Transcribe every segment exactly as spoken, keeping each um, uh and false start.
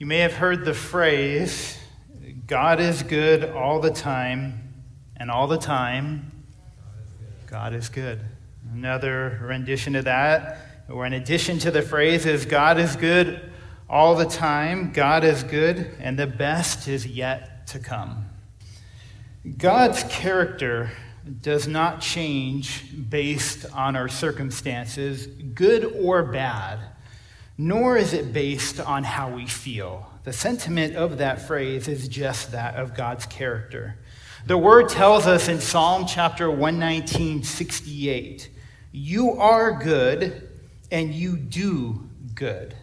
You may have heard the phrase, God is good all the time, and all the time, God is good. Another rendition of that, or in addition to the phrase, is God is good all the time, God is good, and the best is yet to come. God's character does not change based on our circumstances, good or bad, nor is it based on how we feel. The sentiment of that phrase is just that of God's character. The word tells us in Psalm chapter one nineteen, sixty-eight, you are good and you do good.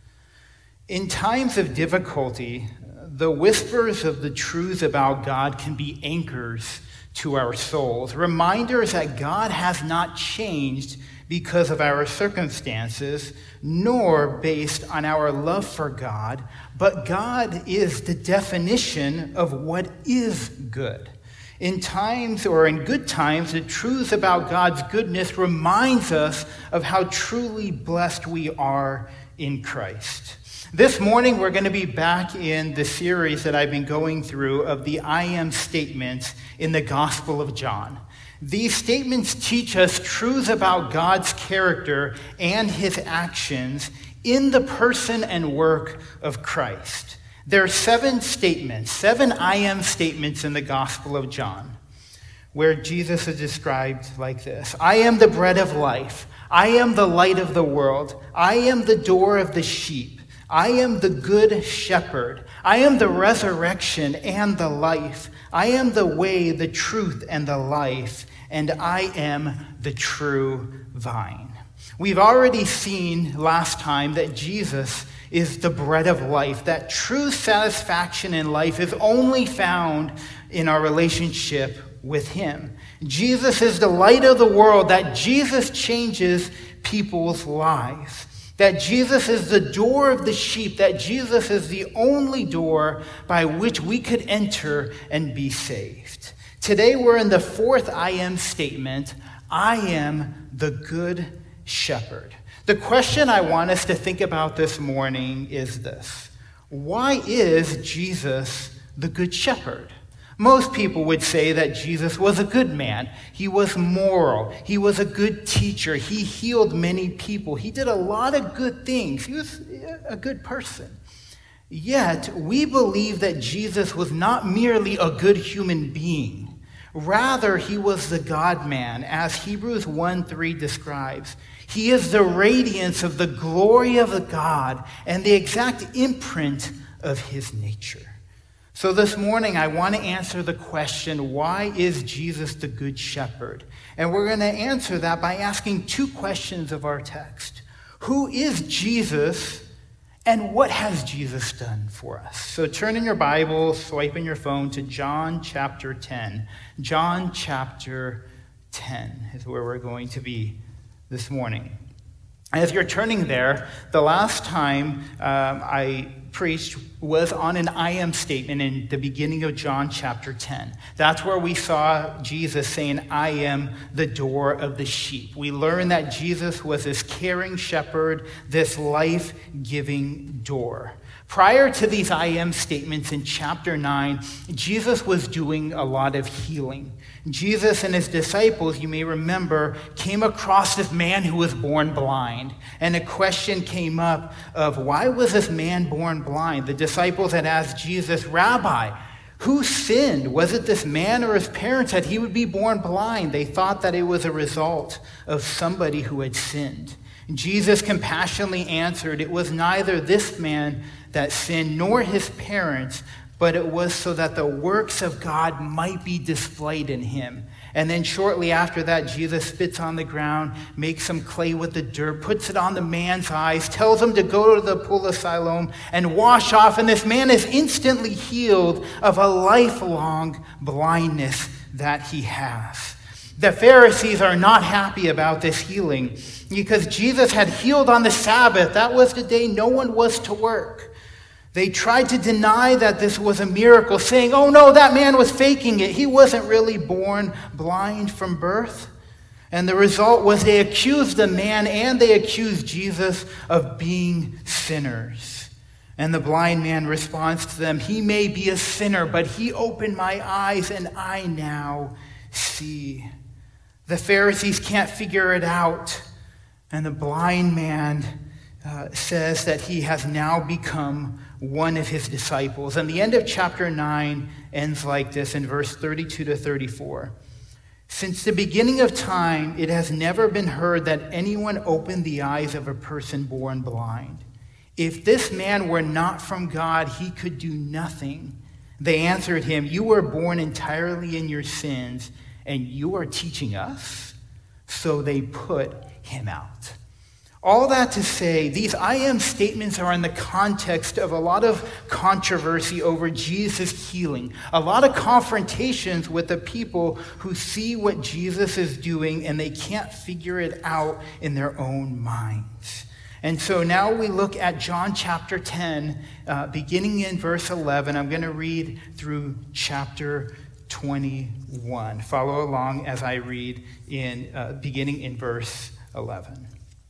In times of difficulty, the whispers of the truth about God can be anchors to our souls, reminders that God has not changed because of our circumstances, nor based on our love for God, but God is the definition of what is good. In times, or in good times, the truth about God's goodness reminds us of how truly blessed we are in Christ. This morning, we're going to be back in the series that I've been going through of the I am statements in the Gospel of John. These statements teach us truths about God's character and his actions in the person and work of Christ. There are seven statements, seven I am statements in the Gospel of John, where Jesus is described like this. I am the bread of life. I am the light of the world. I am the door of the sheep. I am the good shepherd. I am the resurrection and the life. I am the way, the truth, and the life. And I am the true vine. We've already seen last time that Jesus is the bread of life, that true satisfaction in life is only found in our relationship with him. Jesus is the light of the world, that Jesus changes people's lives. That Jesus is the door of the sheep, that Jesus is the only door by which we could enter and be saved. Today we're in the fourth I am statement, I am the good shepherd. The question I want us to think about this morning is this: why is Jesus the good shepherd? Most people would say that Jesus was a good man. He was moral. He was a good teacher. He healed many people. He did a lot of good things. He was a good person. Yet, we believe that Jesus was not merely a good human being. Rather, he was the God-man, as Hebrews one three describes. He is the radiance of the glory of the God and the exact imprint of his nature. So this morning, I want to answer the question, why is Jesus the good shepherd? And we're going to answer that by asking two questions of our text. Who is Jesus, and what has Jesus done for us? So turn in your Bible, swipe in your phone to John chapter ten. John chapter ten is where we're going to be this morning. As you're turning there, the last time um, I preached was on an I am statement in the beginning of John chapter ten. That's where we saw Jesus saying, I am the door of the sheep. We learned that Jesus was this caring shepherd, this life-giving door. Prior to these I am statements in chapter nine, Jesus was doing a lot of healing. Jesus and his disciples, you may remember, came across this man who was born blind. And a question came up of, why was this man born blind? The disciples had asked Jesus, Rabbi, who sinned? Was it this man or his parents that he would be born blind? They thought that it was a result of somebody who had sinned. Jesus compassionately answered, it was neither this man that sinned nor his parents, but it was so that the works of God might be displayed in him. And then shortly after that, Jesus spits on the ground, makes some clay with the dirt, puts it on the man's eyes, tells him to go to the pool of Siloam and wash off, and this man is instantly healed of a lifelong blindness that he has. The Pharisees are not happy about this healing because Jesus had healed on the Sabbath. That was the day no one was to work. They tried to deny that this was a miracle, saying, oh no, that man was faking it. He wasn't really born blind from birth. And the result was they accused the man and they accused Jesus of being sinners. And the blind man responds to them, he may be a sinner, but he opened my eyes and I now see. The Pharisees can't figure it out. And the blind man uh, says that he has now become one of his disciples. And the end of chapter nine ends like this in verse thirty-two to thirty-four. Since the beginning of time, it has never been heard that anyone opened the eyes of a person born blind. If this man were not from God, he could do nothing. They answered him, you were born entirely in your sins, and you are teaching us? So they put him out. All that to say, these I am statements are in the context of a lot of controversy over Jesus' healing, a lot of confrontations with the people who see what Jesus is doing and they can't figure it out in their own minds. And so now we look at John chapter ten, uh, beginning in verse eleven. I'm going to read through chapter twenty-one. Follow along as I read in uh, beginning in verse eleven.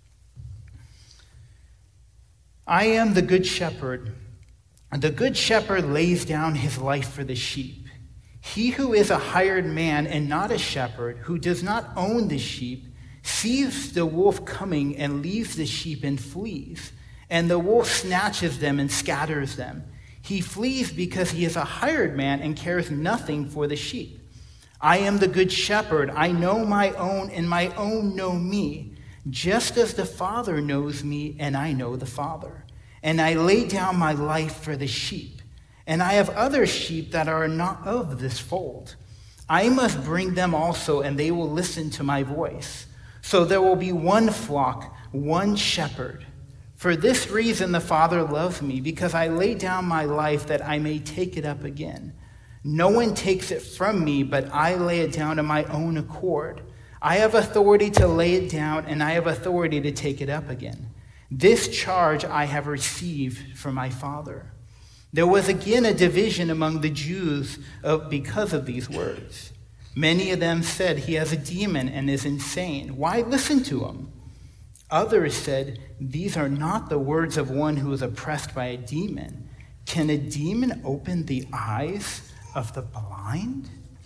I am the good shepherd. The good shepherd lays down his life for the sheep. He who is a hired man and not a shepherd, who does not own the sheep, sees the wolf coming and leaves the sheep and flees. And the wolf snatches them and scatters them. He flees because he is a hired man and cares nothing for the sheep. I am the good shepherd. I know my own, and my own know me, just as the Father knows me, and I know the Father. And I lay down my life for the sheep. And I have other sheep that are not of this fold. I must bring them also, and they will listen to my voice. So there will be one flock, one shepherd. For this reason the Father loves me, because I lay down my life that I may take it up again. No one takes it from me, but I lay it down of my own accord. I have authority to lay it down, and I have authority to take it up again. This charge I have received from my Father. There was again a division among the Jews of, because of these words. Many of them said, he has a demon and is insane. Why listen to him? Others said, these are not the words of one who is oppressed by a demon. Can a demon open the eyes of the blind?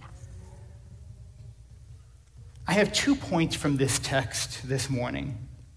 I have two points from this text this morning.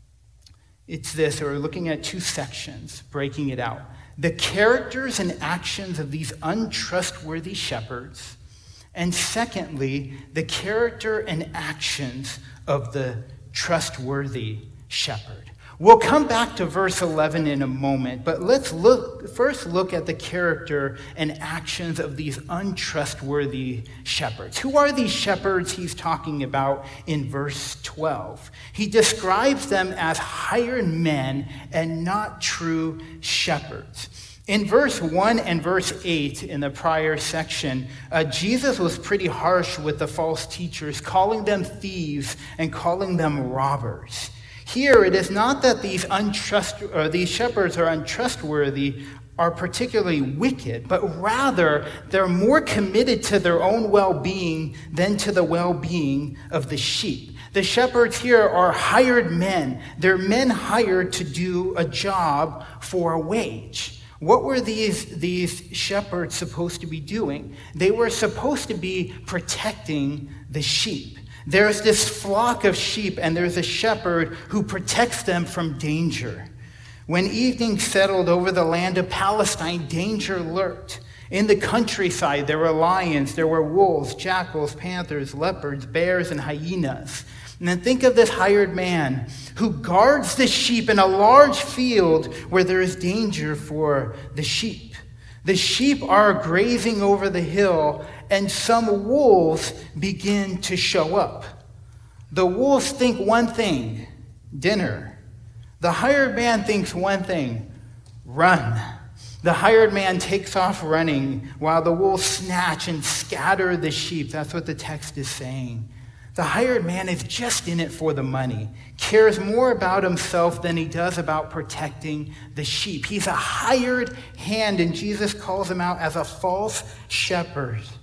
It's this, we're looking at two sections, breaking it out. The characters and actions of these untrustworthy shepherds, and secondly, the character and actions of the trustworthy shepherd. We'll come back to verse eleven in a moment, but let's look first look at the character and actions of these untrustworthy shepherds. Who are these shepherds he's talking about in verse twelve? He describes them as hired men and not true shepherds. In verse one and verse eight in the prior section, uh, Jesus was pretty harsh with the false teachers, calling them thieves and calling them robbers. Here, it is not that these untrust or these shepherds are untrustworthy, are particularly wicked, but rather they're more committed to their own well-being than to the well-being of the sheep. The shepherds here are hired men. They're men hired to do a job for a wage. What were these, these shepherds supposed to be doing? They were supposed to be protecting the sheep. There's this flock of sheep, and there's a shepherd who protects them from danger. When evening settled over the land of Palestine, danger lurked. In the countryside, there were lions, there were wolves, jackals, panthers, leopards, bears, and hyenas. And then think of this hired man who guards the sheep in a large field where there is danger for the sheep. The sheep are grazing over the hill, and some wolves begin to show up. The wolves think one thing, dinner. The hired man thinks one thing, run. The hired man takes off running while the wolves snatch and scatter the sheep. That's what the text is saying. The hired man is just in it for the money, cares more about himself than he does about protecting the sheep. He's a hired hand, and Jesus calls him out as a false shepherd.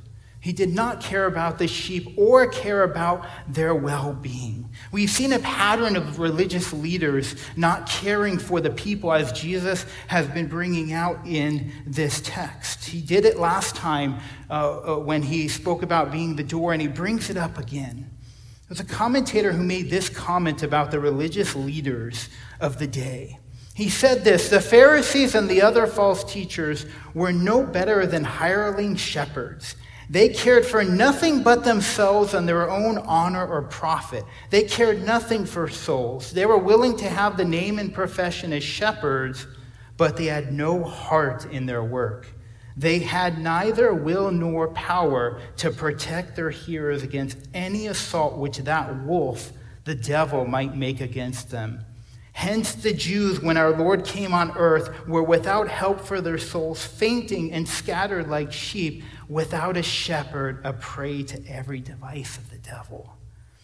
He did not care about the sheep or care about their well-being. We've seen a pattern of religious leaders not caring for the people, as Jesus has been bringing out in this text. He did it last time uh, uh, when he spoke about being the door, and he brings it up again. There's a commentator who made this comment about the religious leaders of the day. He said this: the Pharisees and the other false teachers were no better than hireling shepherds. They cared for nothing but themselves and their own honor or profit. They cared nothing for souls. They were willing to have the name and profession as shepherds, but they had no heart in their work. They had neither will nor power to protect their hearers against any assault which that wolf, the devil, might make against them. Hence the Jews, when our Lord came on earth, were without help for their souls, fainting and scattered like sheep, without a shepherd, a prey to every device of the devil.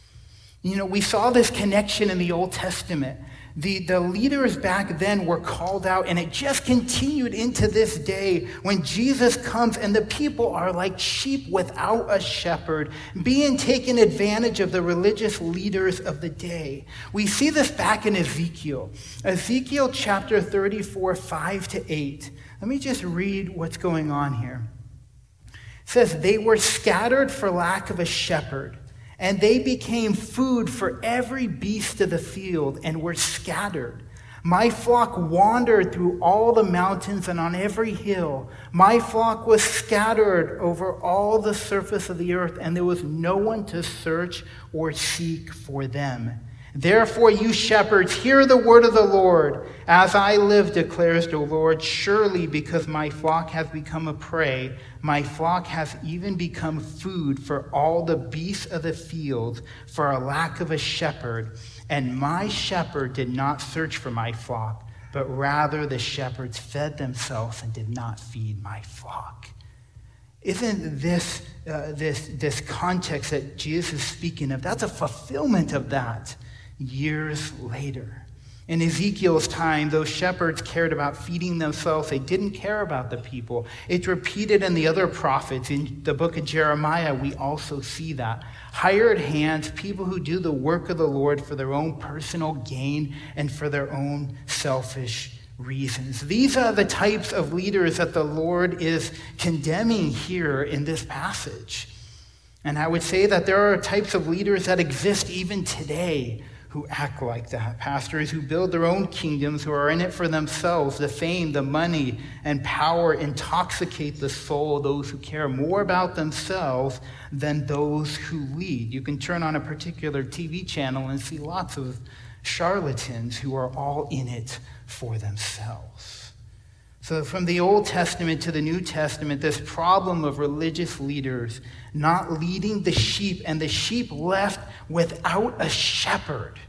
You know, we saw this connection in the Old Testament. The, the leaders back then were called out, and it just continued into this day when Jesus comes and the people are like sheep without a shepherd, being taken advantage of the religious leaders of the day. We see this back in Ezekiel. Ezekiel chapter thirty-four, five to eight. Let me just read what's going on here. It says, they were scattered for lack of a shepherd, and they became food for every beast of the field and were scattered. My flock wandered through all the mountains and on every hill. My flock was scattered over all the surface of the earth, and there was no one to search or seek for them. Therefore, you shepherds, hear the word of the Lord. As I live, declares the Lord, surely because my flock has become a prey, my flock has even become food for all the beasts of the field, for a lack of a shepherd. And my shepherd did not search for my flock, but rather the shepherds fed themselves and did not feed my flock. Isn't this, uh, this, this context that Jesus is speaking of, that's a fulfillment of that years later. In Ezekiel's time, those shepherds cared about feeding themselves. They didn't care about the people. It's repeated in the other prophets. In the book of Jeremiah, we also see that. Hired hands, people who do the work of the Lord for their own personal gain and for their own selfish reasons. These are the types of leaders that the Lord is condemning here in this passage. And I would say that there are types of leaders that exist even today who act like that. Pastors who build their own kingdoms, who are in it for themselves. The fame, the money, and power intoxicate the soul of those who care more about themselves than those who lead. You can turn on a particular T V channel and see lots of charlatans who are all in it for themselves. So from the Old Testament to the New Testament, this problem of religious leaders not leading the sheep and the sheep left without a shepherd.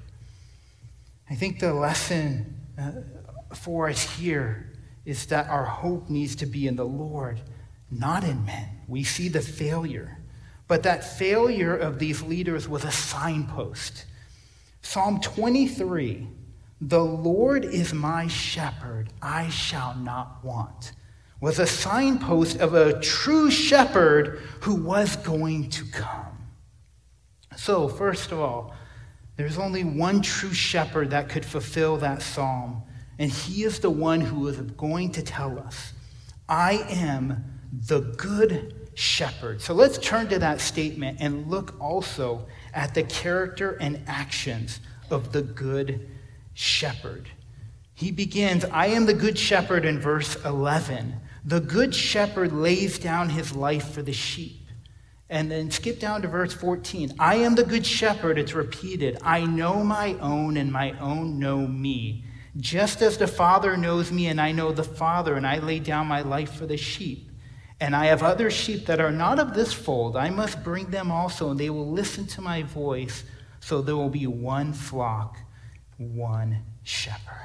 I think the lesson uh, for us here is that our hope needs to be in the Lord, not in men. We see the failure, but that failure of these leaders was a signpost. Psalm twenty-three, the Lord is my shepherd, I shall not want, was a signpost of a true shepherd who was going to come. So, first of all, there's only one true shepherd that could fulfill that psalm, and he is the one who is going to tell us, I am the good shepherd. So let's turn to that statement and look also at the character and actions of the good shepherd. He begins, I am the good shepherd in verse eleven. The good shepherd lays down his life for the sheep. And then skip down to verse fourteen. I am the good shepherd, it's repeated. I know my own and my own know me. Just as the Father knows me and I know the Father, and I lay down my life for the sheep. And I have other sheep that are not of this fold. I must bring them also, and they will listen to my voice. So there will be one flock, one shepherd.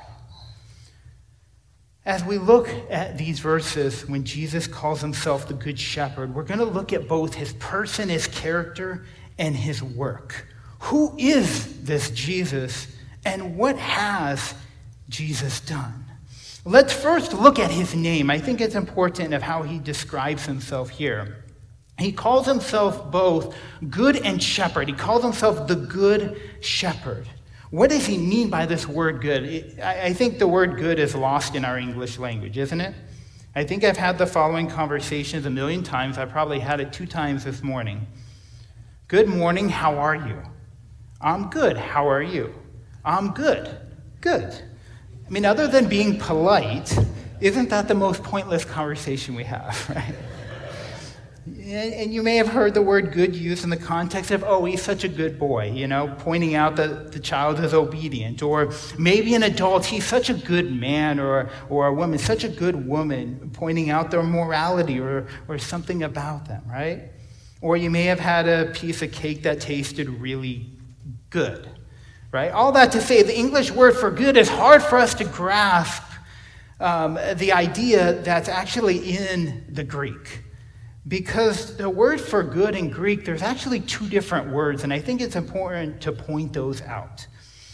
As we look at these verses, when Jesus calls himself the Good Shepherd, we're going to look at both his person, his character, and his work. Who is this Jesus, and what has Jesus done? Let's first look at his name. I think it's important of how he describes himself here. He calls himself both good and shepherd. He calls himself the good shepherd. What does he mean by this word good? I think the word good is lost in our English language, isn't it? I think I've had the following conversations a million times. I probably had it two times this morning. Good morning, how are you? I'm good, how are you? I'm good, good. I mean, other than being polite, isn't that the most pointless conversation we have, right? And you may have heard the word good used in the context of, oh, he's such a good boy, you know, pointing out that the child is obedient. Or maybe an adult, he's such a good man, or, or a woman, such a good woman, pointing out their morality or, or something about them, right? Or you may have had a piece of cake that tasted really good, right? All that to say, the English word for good is hard for us to grasp um, the idea that's actually in the Greek. Because the word for good in Greek, there's actually two different words, and I think it's important to point those out.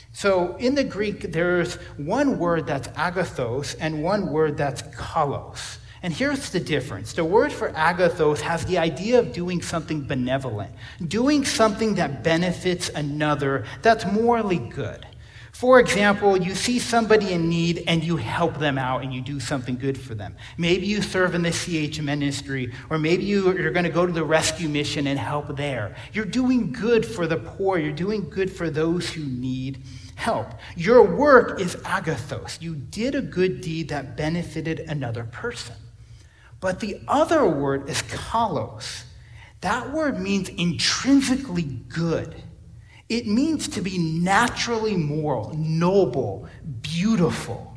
So in the Greek, there's one word that's agathos and one word that's kalos. And here's the difference. The word for agathos has the idea of doing something benevolent, doing something that benefits another, that's morally good. For example, you see somebody in need and you help them out and you do something good for them. Maybe you serve in the C H ministry, or maybe you, you're going to go to the rescue mission and help there. You're doing good for the poor. You're doing good for those who need help. Your work is agathos. You did a good deed that benefited another person. But the other word is kalos. That word means intrinsically good. It means to be naturally moral, noble, beautiful.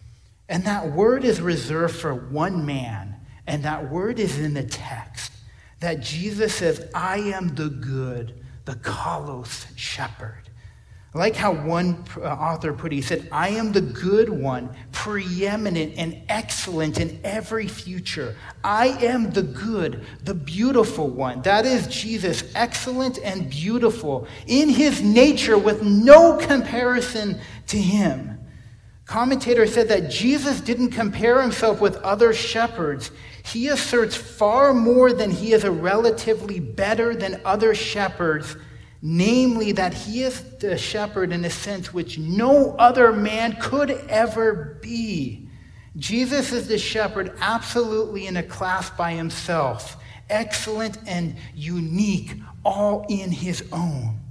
And that word is reserved for one man, and that word is in the text, that Jesus says, I am the good, the kalos shepherd. I like how one author put it, he said, I am the good one, preeminent and excellent in every future. I am the good, the beautiful one. That is Jesus, excellent and beautiful in his nature with no comparison to him. Commentator said that Jesus didn't compare himself with other shepherds. He asserts far more than he is a relatively better than other shepherds, namely that he is the shepherd in a sense which no other man could ever be. Jesus is the shepherd absolutely in a class by himself, excellent and unique, all in his own.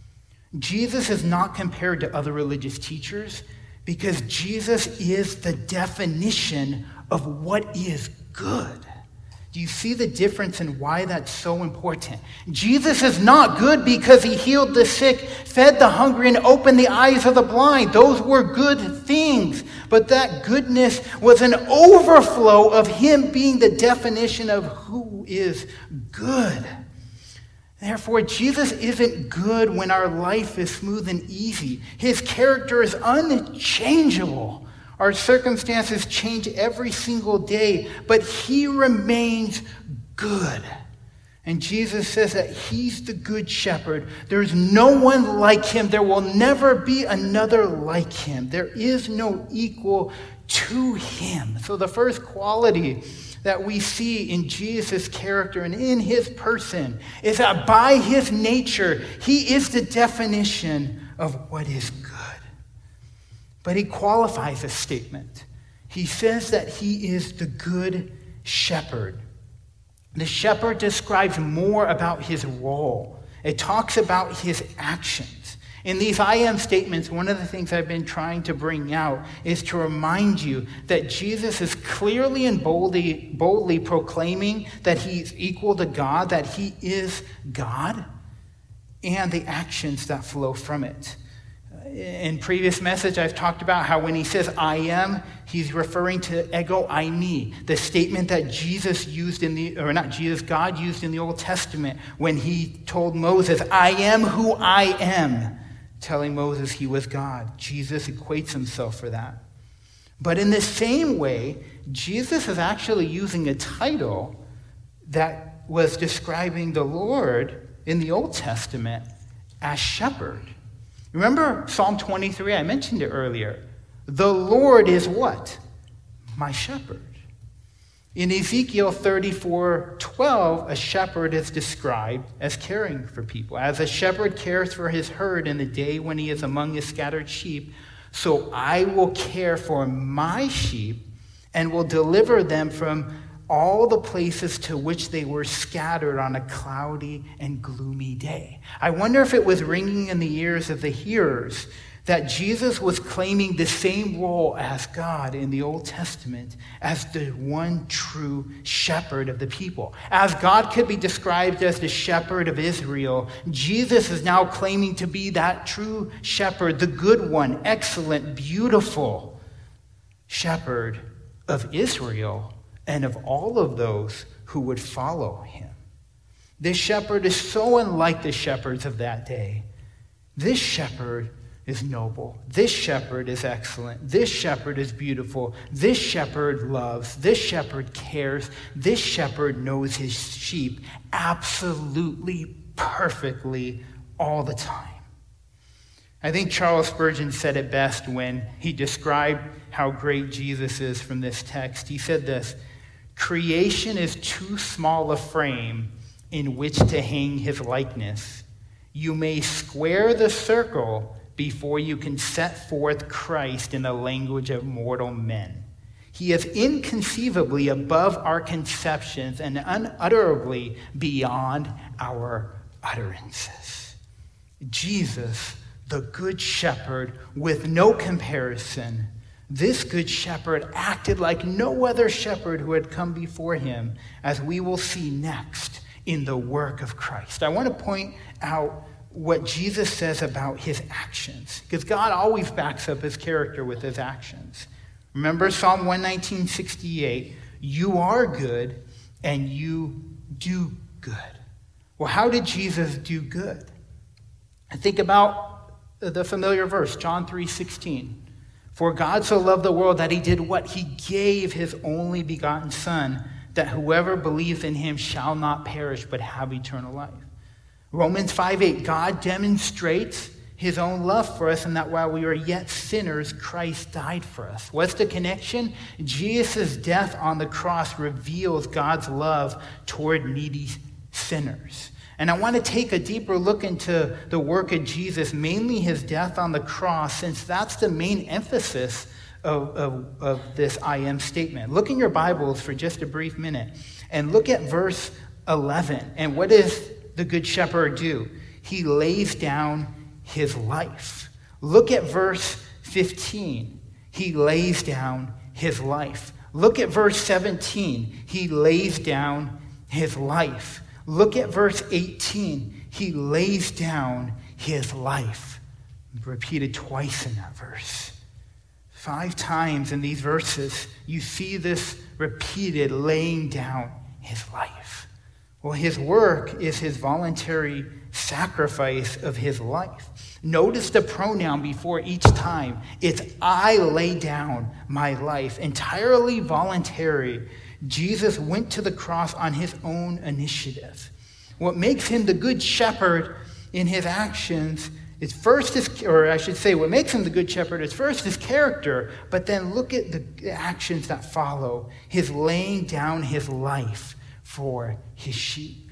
Jesus is not compared to other religious teachers because Jesus is the definition of what is good. Do you see the difference in why that's so important? Jesus is not good because he healed the sick, fed the hungry, and opened the eyes of the blind. Those were good things. But that goodness was an overflow of him being the definition of who is good. Therefore, Jesus isn't good when our life is smooth and easy. His character is unchangeable. Our circumstances change every single day, but he remains good. And Jesus says that he's the good shepherd. There's no one like him. There will never be another like him. There is no equal to him. So the first quality that we see in Jesus' character and in his person is that by his nature, he is the definition of what is good. But he qualifies this statement. He says that he is the good shepherd. The shepherd describes more about his role. It talks about his actions. In these I am statements, one of the things I've been trying to bring out is to remind you that Jesus is clearly and boldly, boldly proclaiming that he's equal to God, that he is God, and the actions that flow from it. In previous message, I've talked about how when he says I am, he's referring to ego eimi, the statement that Jesus used in the, or not Jesus, God used in the Old Testament when he told Moses, I am who I am, telling Moses he was God. Jesus equates himself for that. But in the same way, Jesus is actually using a title that was describing the Lord in the Old Testament as shepherd. Remember Psalm twenty-three? I mentioned it earlier. The Lord is what? My shepherd. In Ezekiel thirty-four twelve, a shepherd is described as caring for people. As a shepherd cares for his herd in the day when he is among his scattered sheep, so I will care for my sheep and will deliver them from all the places to which they were scattered on a cloudy and gloomy day. I wonder if it was ringing in the ears of the hearers that Jesus was claiming the same role as God in the Old Testament as the one true shepherd of the people. As God could be described as the shepherd of Israel, Jesus is now claiming to be that true shepherd, the good one, excellent, beautiful shepherd of Israel and of all of those who would follow him. This shepherd is so unlike the shepherds of that day. This shepherd is noble. This shepherd is excellent. This shepherd is beautiful. This shepherd loves. This shepherd cares. This shepherd knows his sheep absolutely, perfectly, all the time. I think Charles Spurgeon said it best when he described how great Jesus is from this text. He said this: "Creation is too small a frame in which to hang his likeness. You may square the circle before you can set forth Christ in the language of mortal men. He is inconceivably above our conceptions and unutterably beyond our utterances." Jesus, the good shepherd, with no comparison. This good shepherd acted like no other shepherd who had come before him, as we will see next in the work of Christ. I want to point out what Jesus says about his actions, because God always backs up his character with his actions. Remember Psalm one nineteen sixty-eight, "You are good and you do good." Well, how did Jesus do good? Think about the familiar verse, John three sixteen. "For God so loved the world that he did what? He gave his only begotten Son, that whoever believes in him shall not perish but have eternal life." Romans five eight, God demonstrates his own love for us, and that while we were yet sinners, Christ died for us. What's the connection? Jesus' death on the cross reveals God's love toward needy sinners. And I want to take a deeper look into the work of Jesus, mainly his death on the cross, since that's the main emphasis of, of, of this I am statement. Look in your Bibles for just a brief minute and look at verse eleven. And what does the good shepherd do? He lays down his life. Look at verse fifteen. He lays down his life. Look at verse seventeen. He lays down his life. Look at verse eighteen. He lays down his life. Repeated twice in that verse. Five times in these verses, you see this repeated laying down his life. Well, his work is his voluntary sacrifice of his life. Notice the pronoun before each time. It's I lay down my life. Entirely voluntary. Jesus went to the cross on his own initiative. What makes him the good shepherd in his actions is first his, or I should say, what makes him the good shepherd is first his character, but then look at the actions that follow. His laying down his life for his sheep.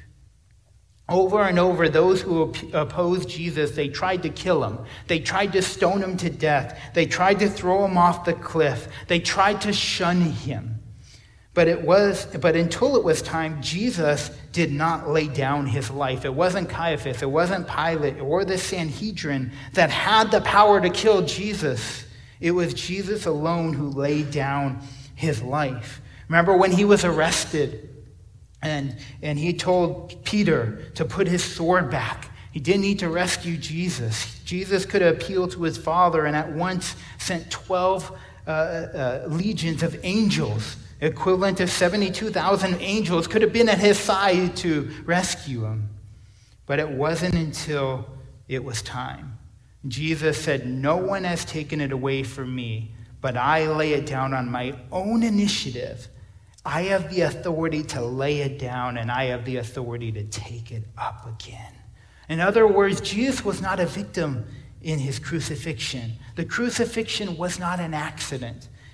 Over and over, those who opposed Jesus, they tried to kill him. They tried to stone him to death. They tried to throw him off the cliff. They tried to shun him. But it was, but until it was time, Jesus did not lay down his life. It wasn't Caiaphas, it wasn't Pilate, or the Sanhedrin that had the power to kill Jesus. It was Jesus alone who laid down his life. Remember when he was arrested and, and he told Peter to put his sword back. He didn't need to rescue Jesus. Jesus could have appealed to his Father and at once sent twelve uh, uh, legions of angels, equivalent to seventy-two thousand angels, could have been at his side to rescue him. But it wasn't until it was time. Jesus said, "No one has taken it away from me, but I lay it down on my own initiative. I have the authority to lay it down, and I have the authority to take it up again." In other words, Jesus was not a victim in his crucifixion. The crucifixion was not an accident.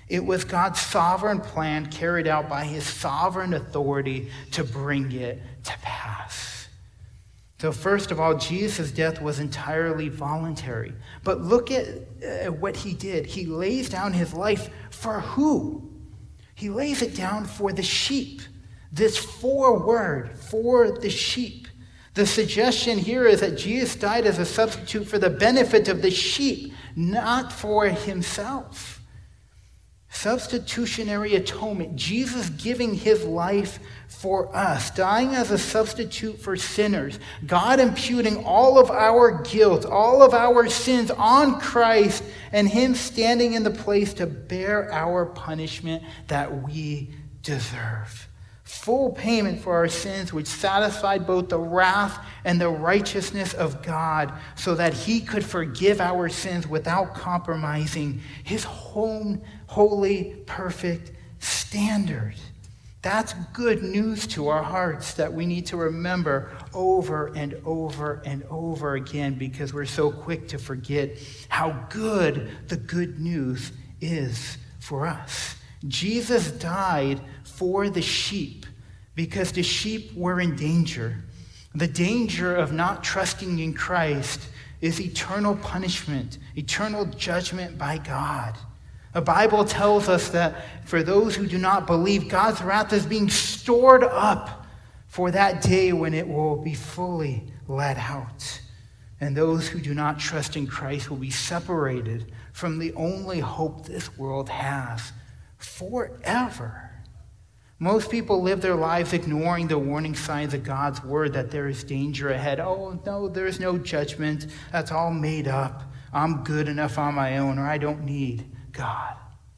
It was God's sovereign plan carried out by his sovereign authority to bring it to pass. So first of all, Jesus' death was entirely voluntary. But look at uh, what he did. He lays down his life for who? He lays it down for the sheep. This for word, for the sheep. The suggestion here is that Jesus died as a substitute for the benefit of the sheep, not for himself. Substitutionary atonement, Jesus giving his life for us, dying as a substitute for sinners, God imputing all of our guilt, all of our sins on Christ, and him standing in the place to bear our punishment that we deserve. Full payment for our sins, which satisfied both the wrath and the righteousness of God, so that he could forgive our sins without compromising his own holy, perfect standard. That's good news to our hearts that we need to remember over and over and over again, because we're so quick to forget how good the good news is for us. Jesus died for the sheep because the sheep were in danger. The danger of not trusting in Christ is eternal punishment, eternal judgment by God. The Bible tells us that for those who do not believe, God's wrath is being stored up for that day when it will be fully let out. And those who do not trust in Christ will be separated from the only hope this world has forever. Most people live their lives ignoring the warning signs of God's word that there is danger ahead. Oh, no, there's no judgment. That's all made up. I'm good enough on my own, or I don't need God.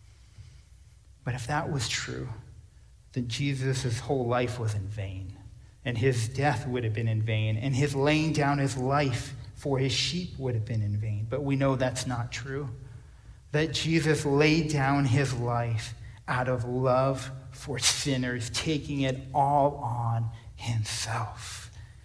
But if that was true, then Jesus' whole life was in vain, and his death would have been in vain, and his laying down his life for his sheep would have been in vain. But we know that's not true, that Jesus laid down his life out of love for sinners, taking it all on himself.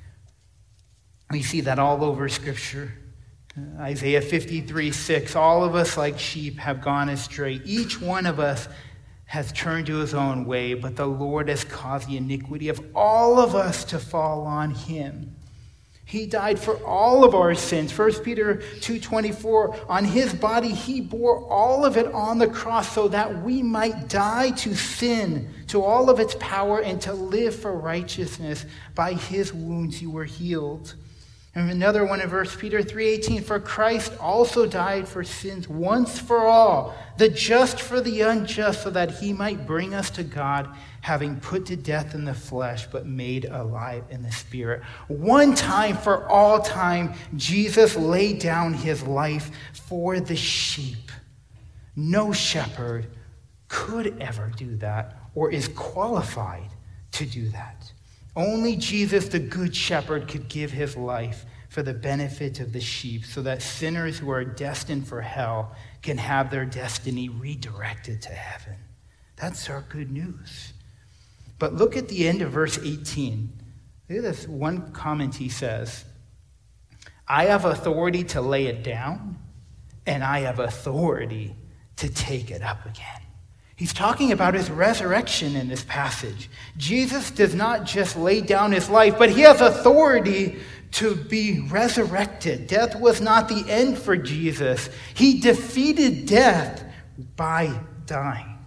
We see that all over Scripture. Isaiah fifty-three six, all of us like sheep have gone astray. Each one of us has turned to his own way, but the Lord has caused the iniquity of all of us to fall on him. He died for all of our sins. First Peter two twenty-four, on his body he bore all of it on the cross so that we might die to sin, to all of its power, and to live for righteousness. By his wounds you were healed. And another one in First Peter three eighteen, for Christ also died for sins once for all, the just for the unjust, so that he might bring us to God, having put to death in the flesh, but made alive in the spirit. One time for all time, Jesus laid down his life for the sheep. No shepherd could ever do that or is qualified to do that. Only Jesus, the good shepherd, could give his life for the benefit of the sheep, so that sinners who are destined for hell can have their destiny redirected to heaven. That's our good news. But look at the end of verse eighteen. Look at this one comment he says. I have authority to lay it down, and I have authority to take it up again. He's talking about his resurrection in this passage. Jesus does not just lay down his life, but he has authority to be resurrected. Death was not the end for Jesus. He defeated death by dying.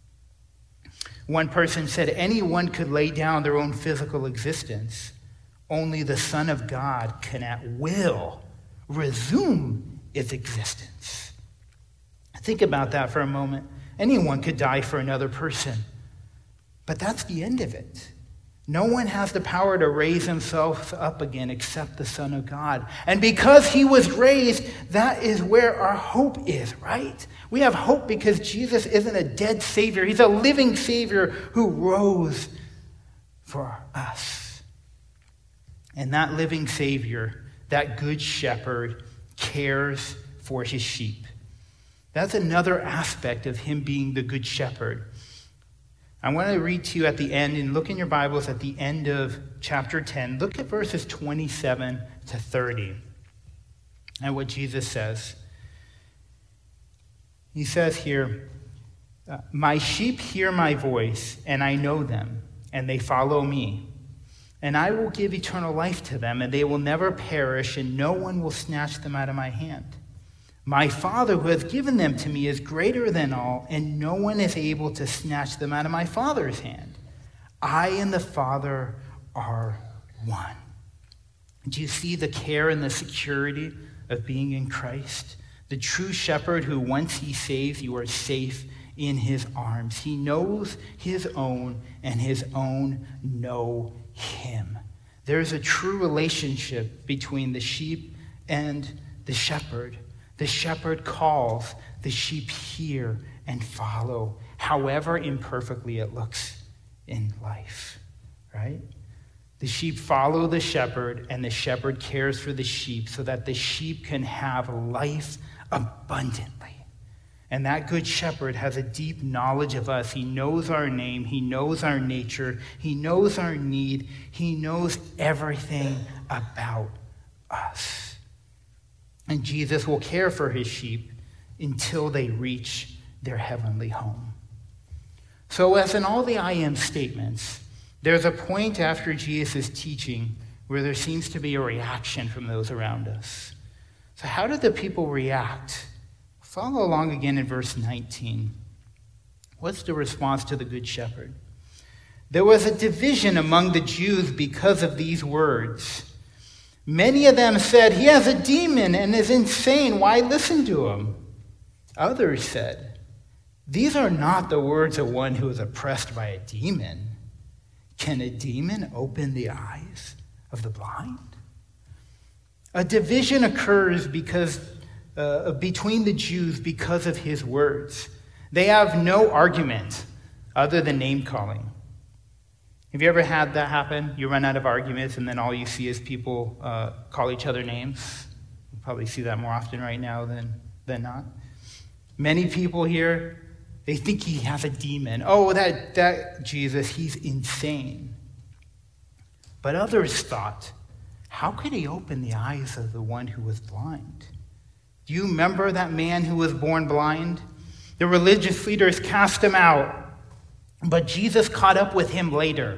One person said anyone could lay down their own physical existence. Only the Son of God can at will resume its existence. Think about that for a moment. Anyone could die for another person, but that's the end of it. No one has the power to raise himself up again except the Son of God. And because he was raised, that is where our hope is, right? We have hope because Jesus isn't a dead Savior. He's a living Savior who rose for us. And that living Savior, that good shepherd, cares for his sheep. That's another aspect of him being the good shepherd. I want to read to you at the end, and look in your Bibles at the end of chapter ten. Look at verses twenty-seven to thirty and what Jesus says. He says here, Uh, my sheep hear my voice, and I know them, and they follow me. And I will give eternal life to them, and they will never perish, and no one will snatch them out of my hand. My Father who has given them to me is greater than all, and no one is able to snatch them out of my Father's hand. I and the Father are one. Do you see the care and the security of being in Christ? The true shepherd who, once he saves, you are safe in his arms. He knows his own, and his own know him. There's a true relationship between the sheep and the shepherd. The shepherd calls, the sheep hear and follow, however imperfectly it looks in life, right? The sheep follow the shepherd, and the shepherd cares for the sheep so that the sheep can have life abundantly. And that good shepherd has a deep knowledge of us. He knows our name. He knows our nature. He knows our need. He knows everything about us. And Jesus will care for his sheep until they reach their heavenly home. So as in all the I am statements, there's a point after Jesus' teaching where there seems to be a reaction from those around us. So how did the people react? Follow along again in verse nineteen. What's the response to the Good Shepherd? There was a division among the Jews because of these words. Many of them said, he has a demon and is insane. Why listen to him? Others said, these are not the words of one who is oppressed by a demon. Can a demon open the eyes of the blind? A division occurs because uh, between the Jews because of his words. They have no argument other than name calling. Have you ever had that happen? You run out of arguments, and then all you see is people uh, call each other names. You probably see that more often right now than, than not. Many people here, they think he has a demon. Oh, that, that Jesus, he's insane. But others thought, how could he open the eyes of the one who was blind? Do you remember that man who was born blind? The religious leaders cast him out, but Jesus caught up with him later,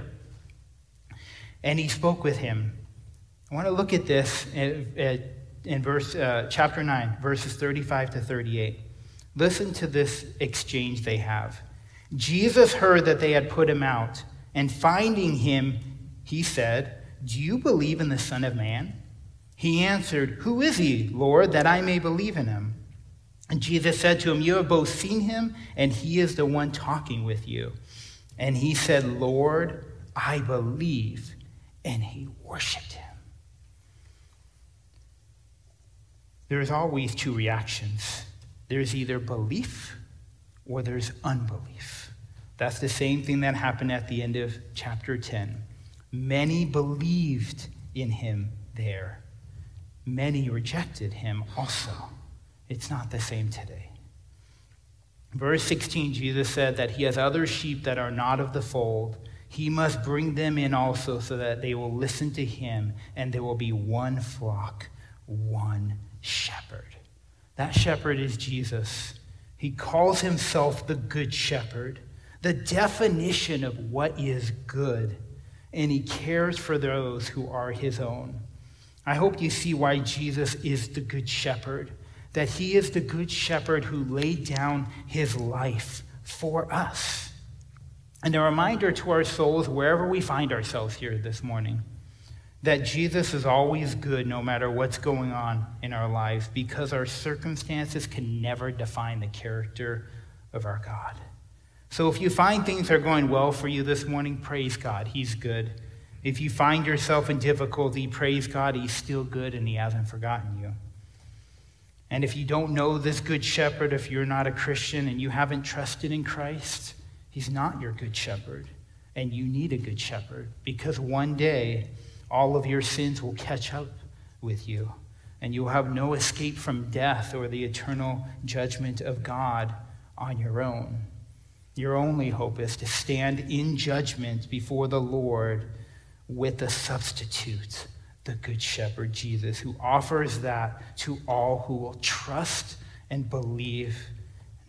and he spoke with him. I want to look at this in, in verse, uh, chapter nine, verses thirty-five to thirty-eight. Listen to this exchange they have. Jesus heard that they had put him out, and finding him, he said, do you believe in the Son of Man? He answered, who is he, Lord, that I may believe in him? And Jesus said to him, you have both seen him, and he is the one talking with you. And he said, Lord, I believe. And he worshiped him. There's always two reactions. There's either belief or there's unbelief. That's the same thing that happened at the end of chapter ten. Many believed in him there. Many rejected him also. It's not the same today. Verse sixteen, Jesus said that he has other sheep that are not of the fold. He must bring them in also so that they will listen to him, and there will be one flock, one shepherd. That shepherd is Jesus. He calls himself the Good Shepherd, the definition of what is good, and he cares for those who are his own. I hope you see why Jesus is the Good Shepherd, that he is the Good Shepherd who laid down his life for us. And a reminder to our souls, wherever we find ourselves here this morning, that Jesus is always good no matter what's going on in our lives, because our circumstances can never define the character of our God. So if you find things are going well for you this morning, praise God, he's good. If you find yourself in difficulty, praise God, he's still good and he hasn't forgotten you. And if you don't know this Good Shepherd, if you're not a Christian and you haven't trusted in Christ, he's not your Good Shepherd. And you need a Good Shepherd, because one day all of your sins will catch up with you, and you'll have no escape from death or the eternal judgment of God on your own. Your only hope is to stand in judgment before the Lord with a substitute, the Good Shepherd, Jesus, who offers that to all who will trust and believe and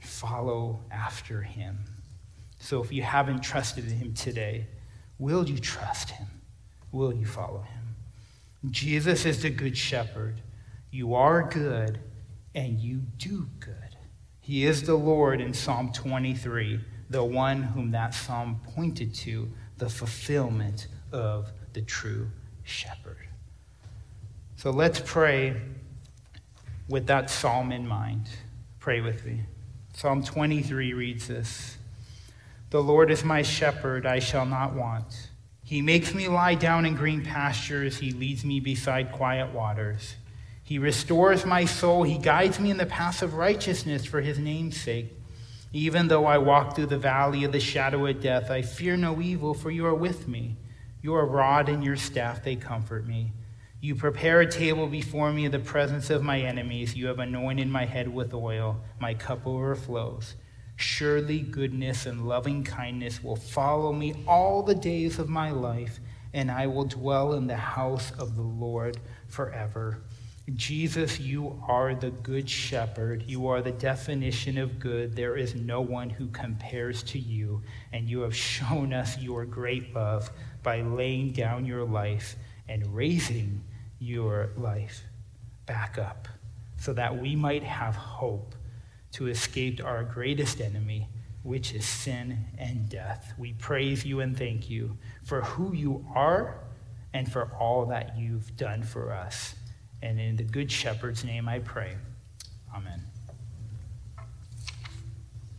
Follow after him. So if you haven't trusted in him today, will you trust him? Will you follow him? Jesus is the good shepherd. You are good, and you do good. He is the Lord in Psalm twenty-three, the one whom that psalm pointed to, the fulfillment of the true shepherd. So let's pray with that psalm in mind. Pray with me. Psalm twenty-three reads this: "The Lord is my shepherd, I shall not want. He makes me lie down in green pastures. He leads me beside quiet waters. He restores my soul. He guides me in the paths of righteousness for his name's sake. Even though I walk through the valley of the shadow of death, I fear no evil, for you are with me. Your rod and your staff, they comfort me. You prepare a table before me in the presence of my enemies. You have anointed my head with oil. My cup overflows. Surely goodness and loving kindness will follow me all the days of my life, and I will dwell in the house of the Lord forever." Jesus, you are the good shepherd. You are the definition of good. There is no one who compares to you, and you have shown us your great love by laying down your life and raising your life back up so that we might have hope to escape our greatest enemy, which is sin and death. We praise you and thank you for who you are and for all that you've done for us. And in the Good Shepherd's name I pray. Amen.